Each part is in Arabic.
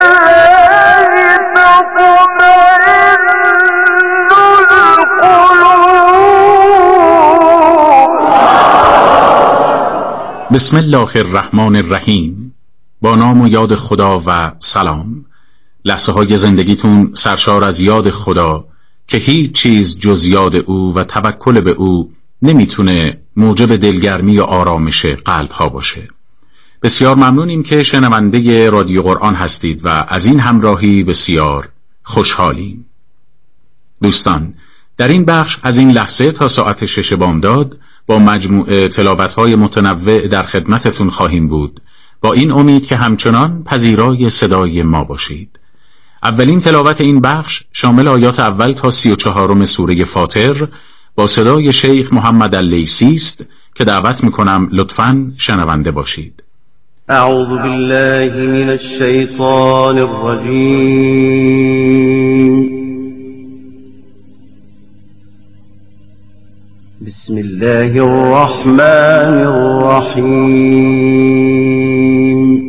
بسم الله الرحمن الرحیم. با نام و یاد خدا و سلام. لحظه های زندگیتون سرشار از یاد خدا که هیچ چیز جز یاد او و توکل به او نمیتونه موجب دلگرمی و آرامش قلب ها باشه. بسیار ممنونیم که شنونده رادیو قرآن هستید و از این همراهی بسیار خوشحالیم. دوستان، در این بخش از این لحظه تا ساعت 6 بامداد با مجموعه تلاوت‌های متنوع در خدمتتون خواهیم بود، با این امید که همچنان پذیرای صدای ما باشید. اولین تلاوت این بخش شامل آیات اول تا 34 سوره فاطر با صدای شیخ محمد اللیثی است که دعوت میکنم لطفاً شنونده باشید. اعوذ بالله من الشیطان الرجیم. بسم الله الرحمن الرحیم.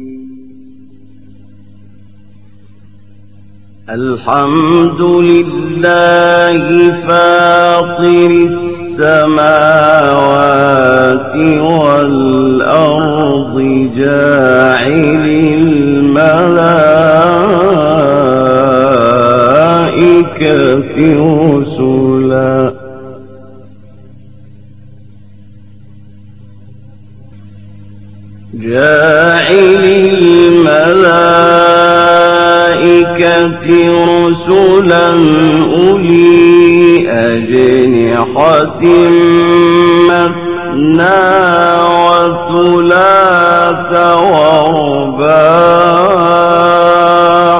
الحمد لله فاطر السماوات والأرض جاعل الملائكة رسلا جاعل الملائكة رسلا أولي أجنحة مثنى وثلاث ورباع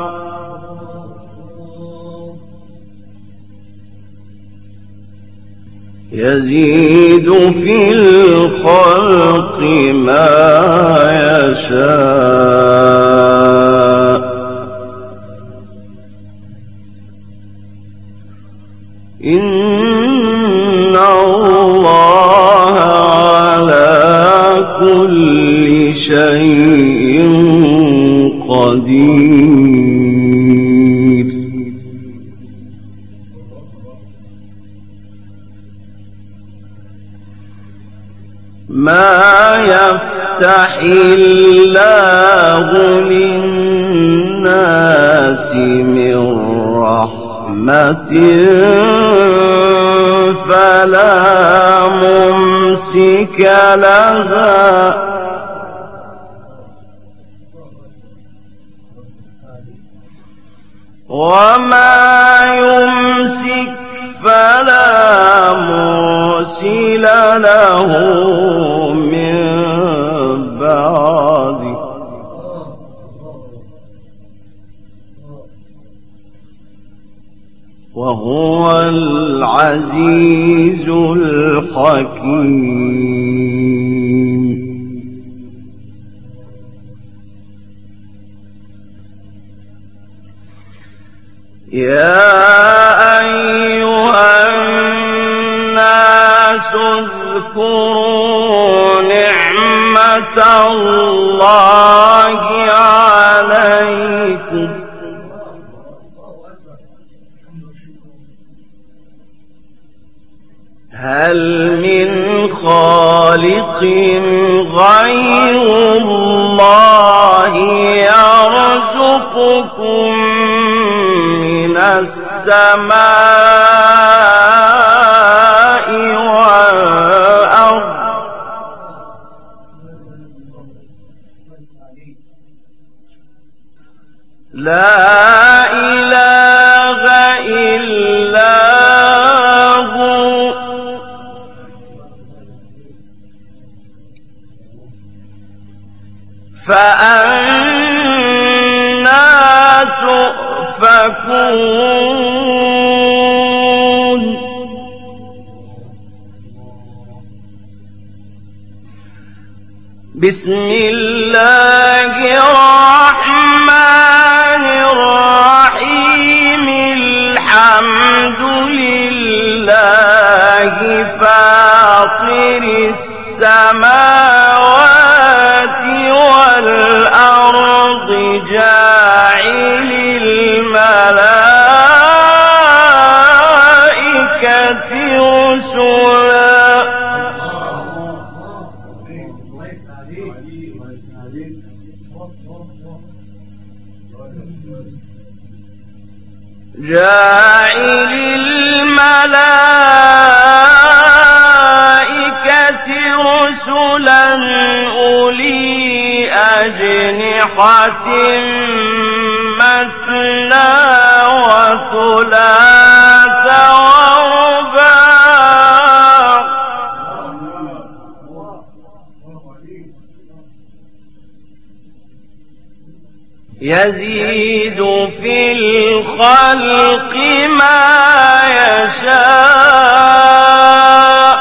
يزيد في الخلق ما يشاء إن الله على كل شيء قدير. ما يفتح الله للناس من رحمة فلا ممسك لها وما يمسك فلا مرسل له من بعده وهو العزيز الحكيم. يا أيها الناس اذكروا نعمة الله عليكم هل من خالق غير الله يرزقكم من السماء والأرض لا إله إلا هو فأنا تؤفكون. بسم الله الرحمن الرحيم. الحمد لله فاطر السماوات والأرض جاعل جاعل الملائكة رسلا أولي أجنحة مثنى وثلاث ورباع يزيد في الخلق ما يشاء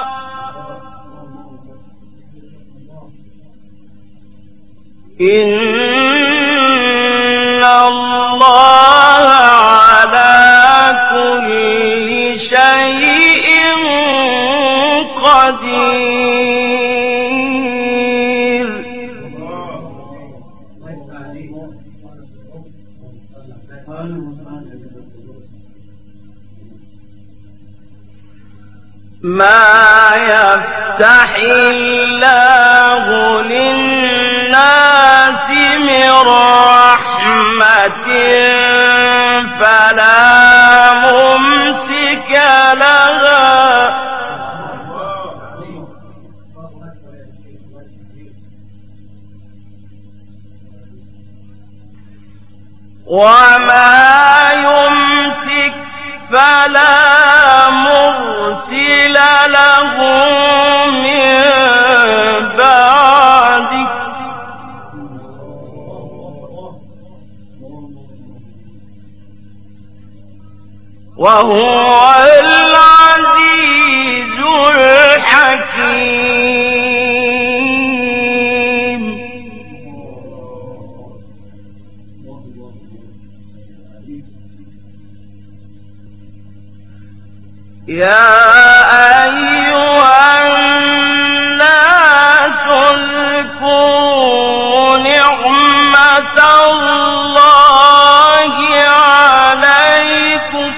إن الله على كل شيء قدير. ما يفتح الله للناس من رحمة فلا ممسك لها وما يمسك فلا مرسل له من بعده وهو العزيز الحكيم. يا أيها الناس اذكروا نعمة الله عليكم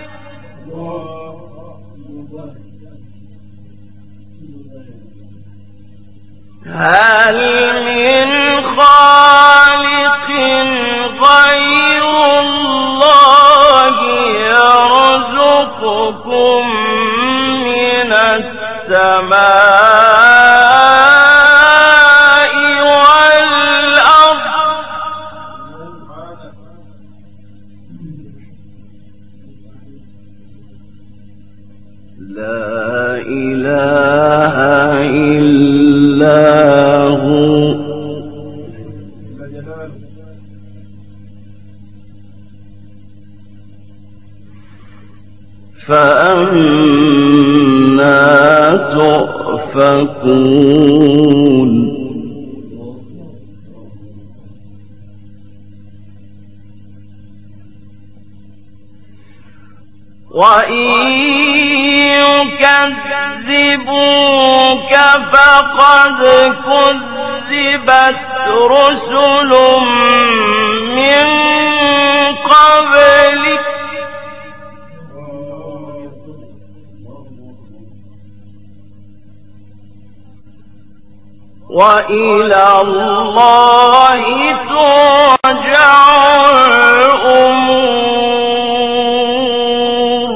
هل من خالق غير الله يرزقكم من السماء والأرض لا إله إلا هو فأنا تؤفكون. وإن يكذبوك فقد كذبت رسل من قبلك وإلى الله ترجع الأمور.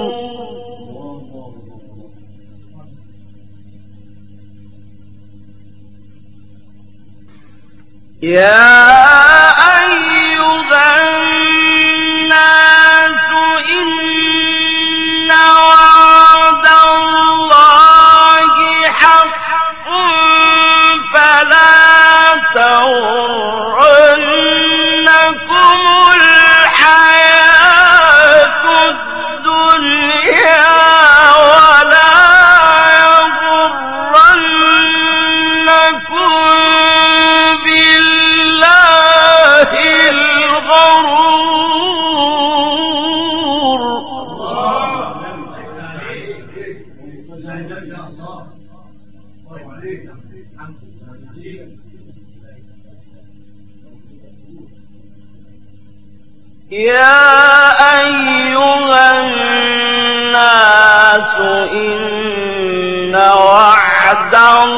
يا أيها الناس إن وعد الله حق فلا تغرنكم يا أيها الناس إن وعد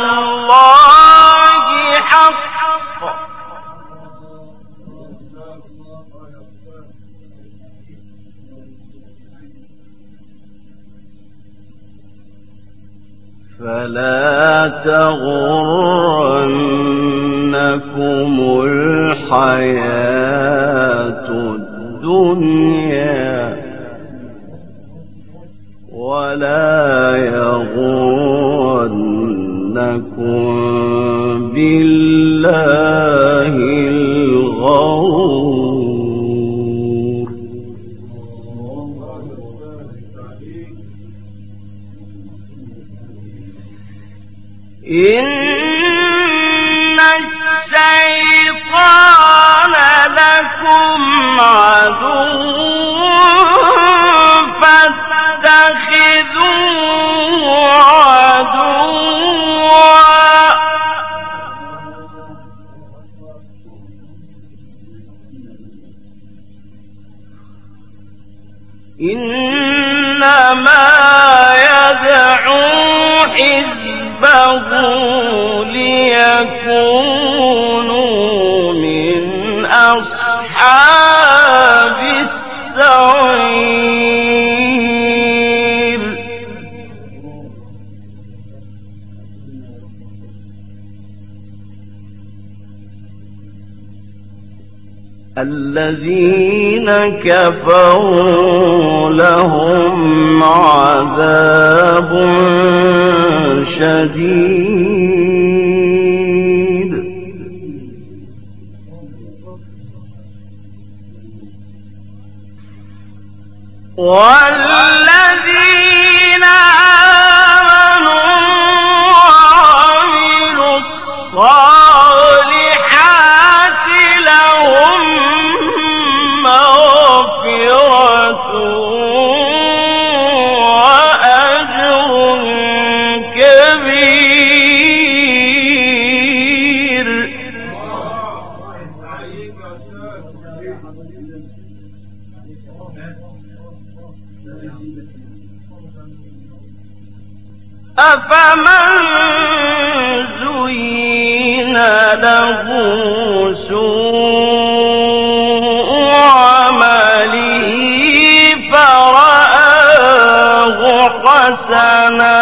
الله حق فلا تغرنكم الحياة الدنيا ولا يغرنكم بالله الغرور إن الشيطان لكم عدو فاتخذوه عدوا إنما يدعو حزبه ليكونوا من أصحاب السعير الذين كفروا لهم عذاب شديد والذين آمنوا وعملوا الصالحات لهم مغفرة وأجر كبير أفمن زين له سوء عمله فرآه حسنا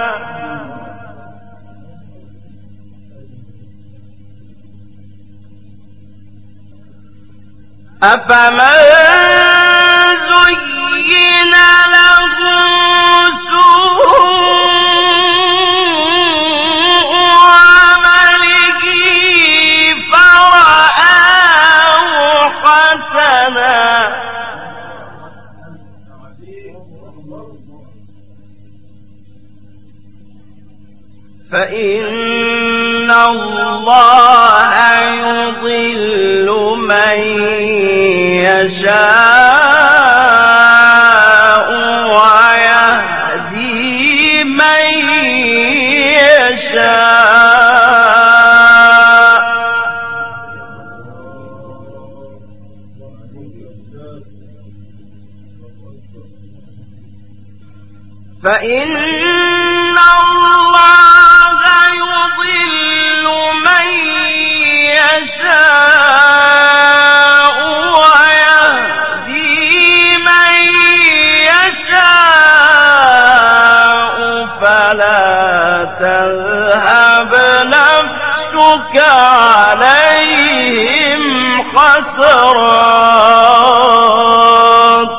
أفمن زين له سوء عمله فرآه حسنا فإن الله يضل من يشاء ويهدي من يشاء فإن الله يضل من يشاء ويهدي من يشاء فلا تذهب نفسك عليهم حسرات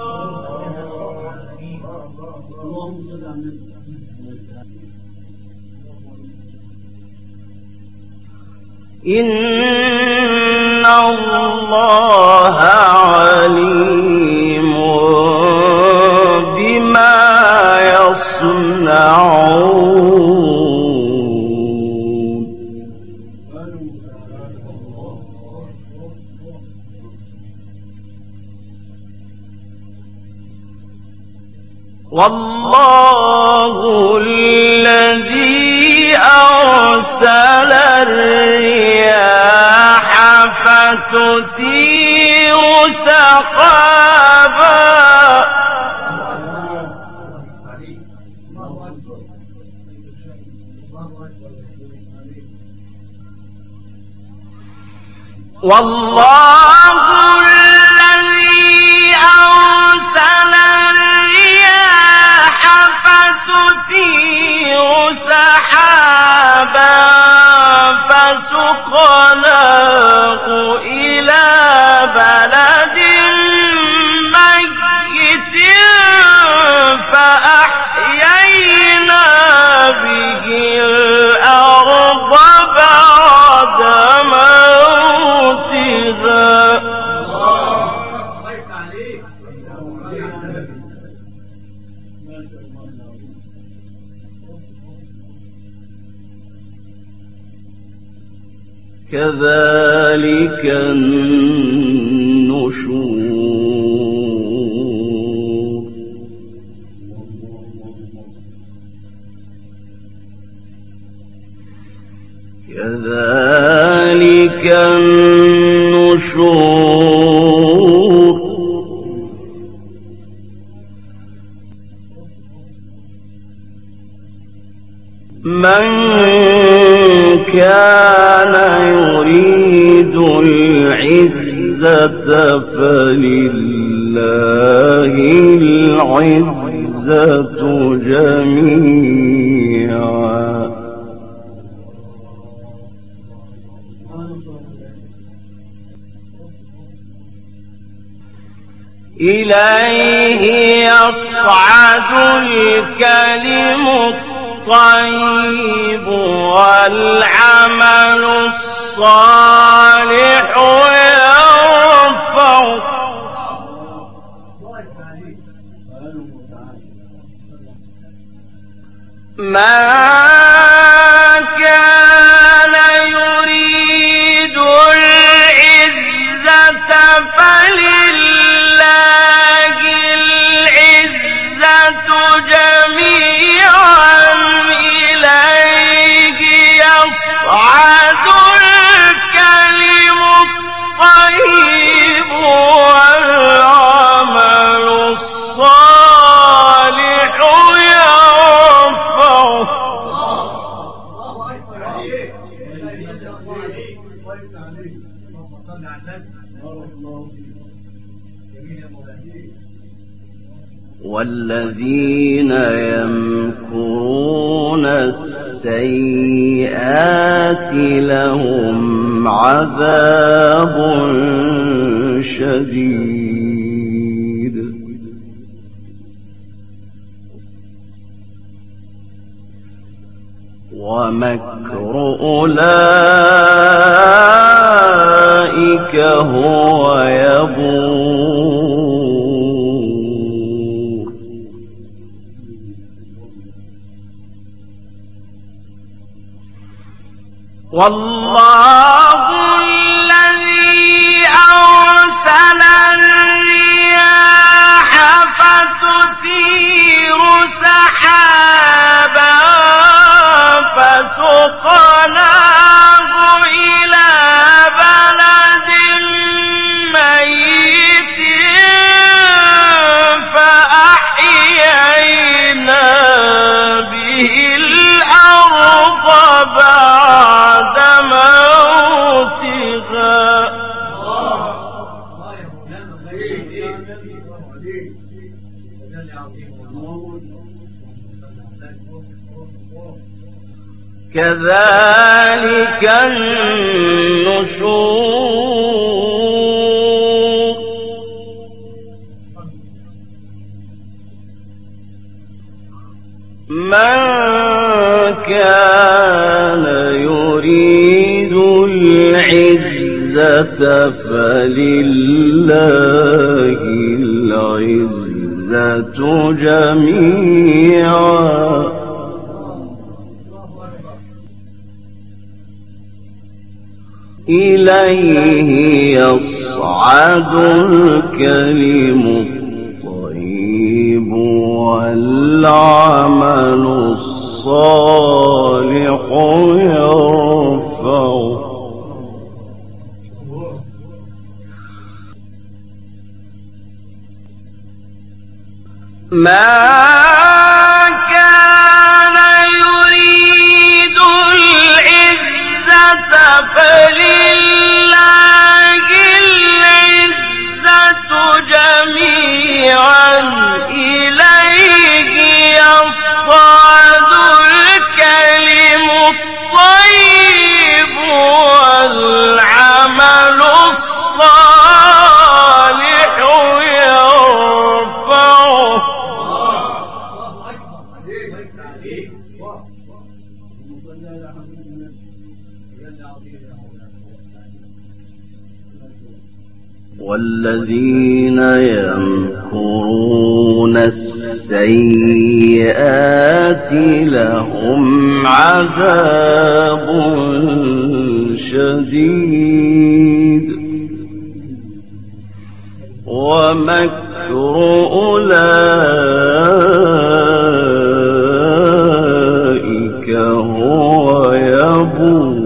إن الله عليم بما يصنعون والله الذي أرسل الرياح فتثير سحابا عقابا والله الذي أرسل الرياح فتثير سحابا فسقناه إلى بلد ميت فأحيينا به الأرض بعد موتها كذلك النشور كذلك النشور من كان يريد العزة فلله العزة جميعا إليه يصعد الكلم الطيب والعمل الصالح يرفعه من كان يريد العزة فلله العزة جميعا إليه يصعد الكلم الطيب والعمل الصالح يرفعه والذين يمكرون السيئات لهم عذاب شديد ومكر أولئك هو يبور والله الذي أرسل الرياح فتثير سحابا فسقناه إلى بلد ميت فأحيينا به الأرض بعد موتها كذلك النشور من كان يريد العزة فلله العزة جميعا إليه يصعد الكلم الطيب والعمل الصالح يرفعه. ما كان يريد العزة فلله العزة جميعا إليه يصعد الكلم الطيب والعمل الصالح يرفعه. والذين يمكرون السيئات لهم عذاب شديد ومكر أولئك هو يبور.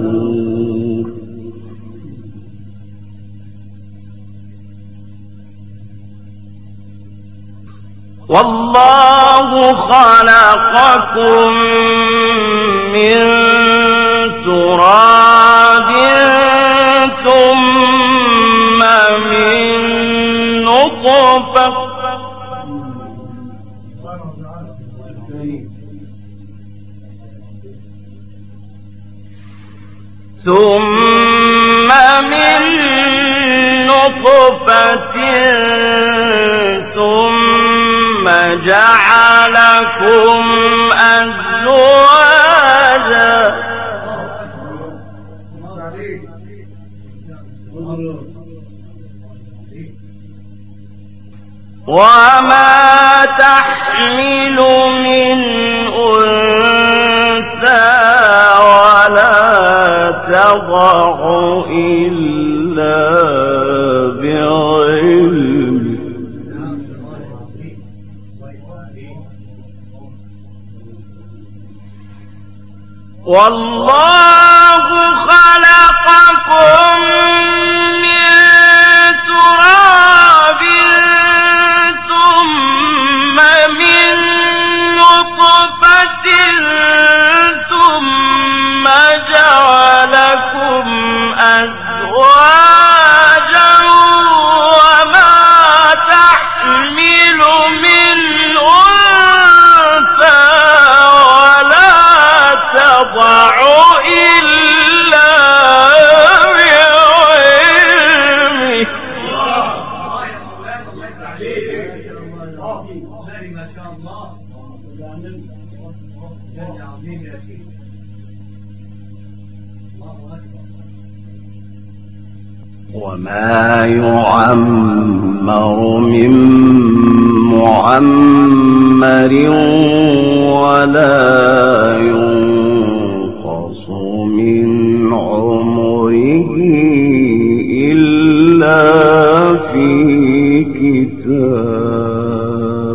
والله خلقكم من تراب ثم من نطفة ثم جعلكم أزواجا وما تحمل من أنثى ولا تضع إلا بعلمه والله خلقكم من تراب ثم من نطفة ثم جعلكم أزواجا وما تحمل من أنثى ولا تضع إلا بعلمه وما يعمر من معمر ولا ينقص من عمره إلا في كتاب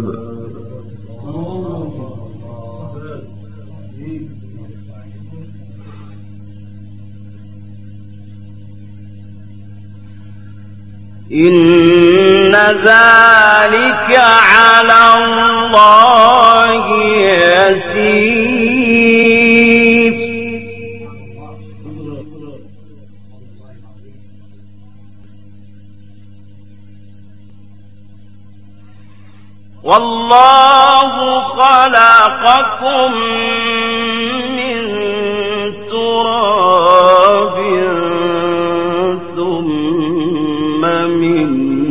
إن ذلك على الله يسير والله خلقكم من تراب ثم من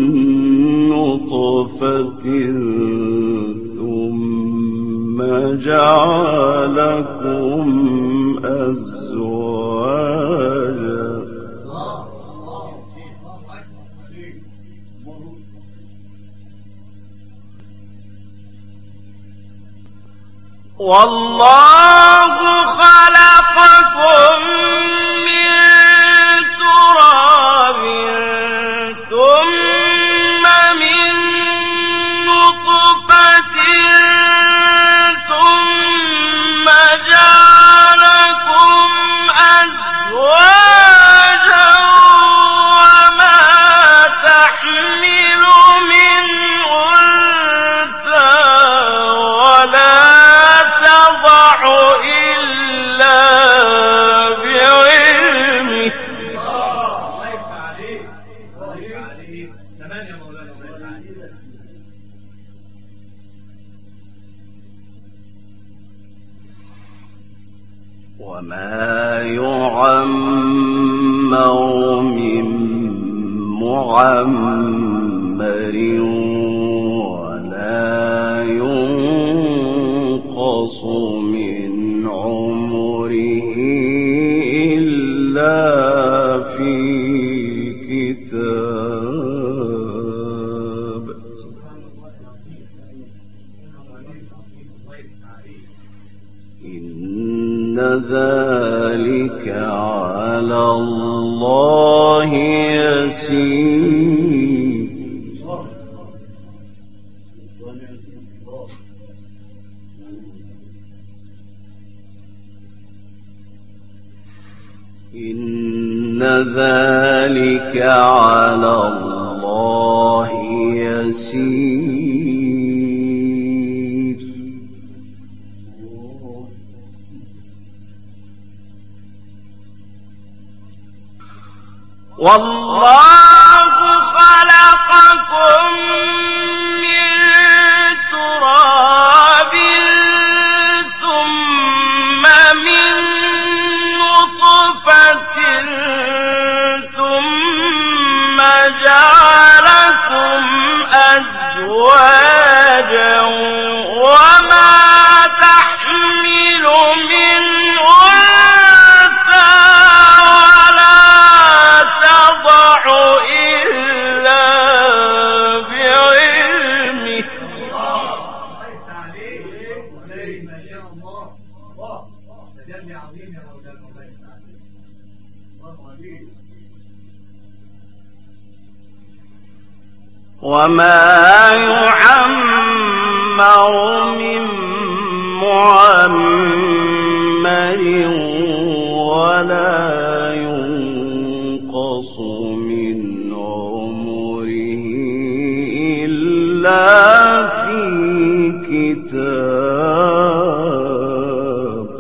نطفة ثم جعلكم أزواجا والله خلقكم من تراب ثم من نطفة ثم جعلكم أزواجا وما تحمل من أنثى وما يعمر من معمر ولا ينقص من عمره إلا في كتاب. إن ذلك على الله يسير. إن ذلك على الله يسير. والله خلقكم من تراب ثم من نطفة ثم جعلكم أزواجا وما تحمل من أنثى ولا تضع إلا بعلمه. وما يعمر من معمر ولا ينقص من عمره إلا في كتاب.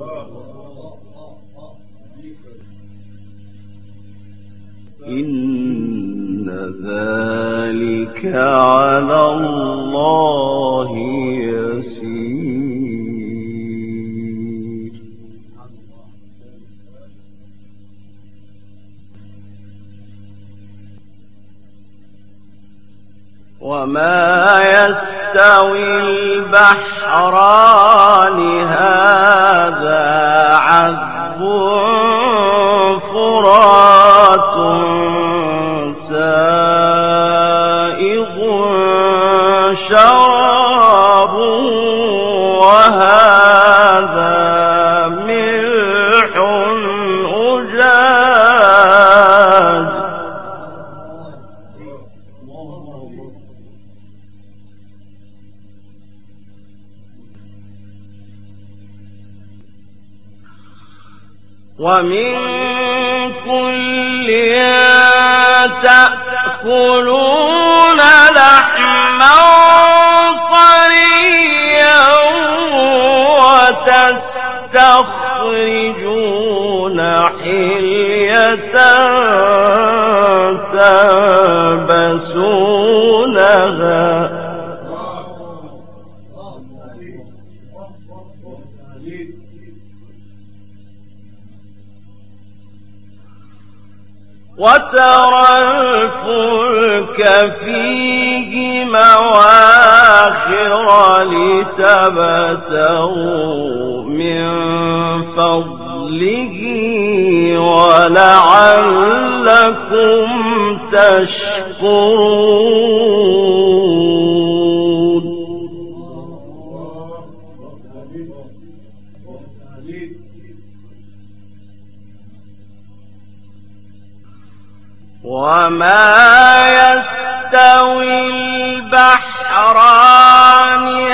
إن ذلك على الله يسير. وما يستوي البحران هذا عذب فرات سائغ شرابه وهذا ملح أجاج. ومن كل تأكلون لحما طريا وتستخرجون حلية تلبسونها وترى الفلك فيه مواخر لتبتغوا من فضله ولعلكم تشكرون. وما يستوي البحران